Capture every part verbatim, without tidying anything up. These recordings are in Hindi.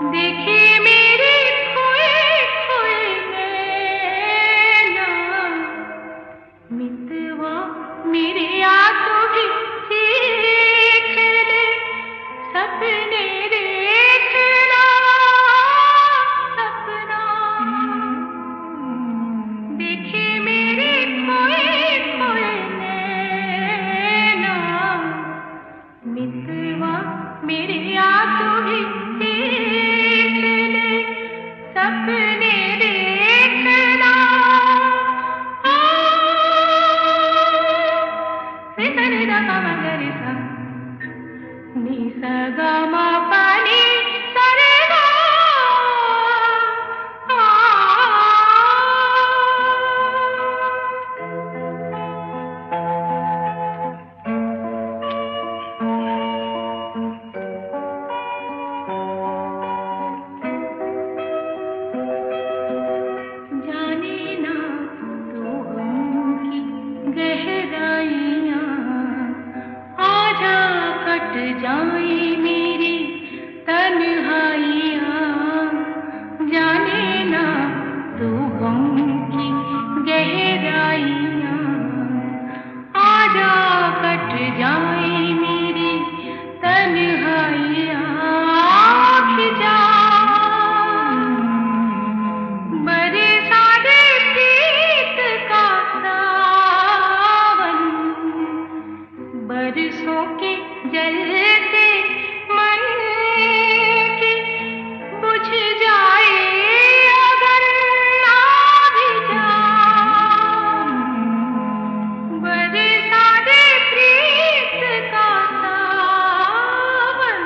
देखे मेरे खोए खोए नैना, मितवा मेरे आंखों की चीख ले, सपने देखना सपना। देखे मेरे खोए खोए नैना, मितवा मेरे आंखों की चीख ले, सपने देखना। रे सा रे गा मा मा गा रे सा, नी सा गा मा पा नी सा रे गा। जाने ना तो गम की गहराइयाँ, आजा कट जाए मेरी तन्हाइयाँ। जाने ना तो गम की गहराइयाँ, आजा कट जाए मेरी तन्हाइयाँ। खिजा बरसा दे प्रीत का सावन, बरसों के जलते मन की बुझ जाए अगर ना भी जान। बरसा दे प्रीत का सावन,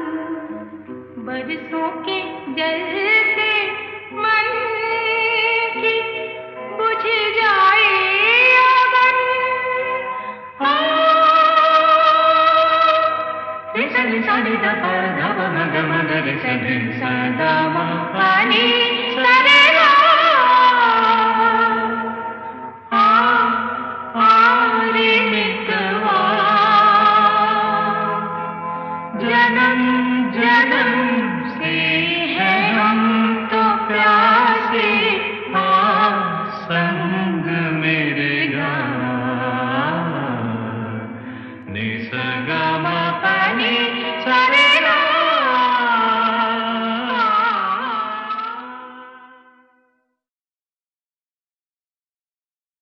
बरसों के जलते मन की बुझ जाए अगर। रे सा रे सा रे दा पा धा पा मा गा मा गा रे सा रे सा दा मा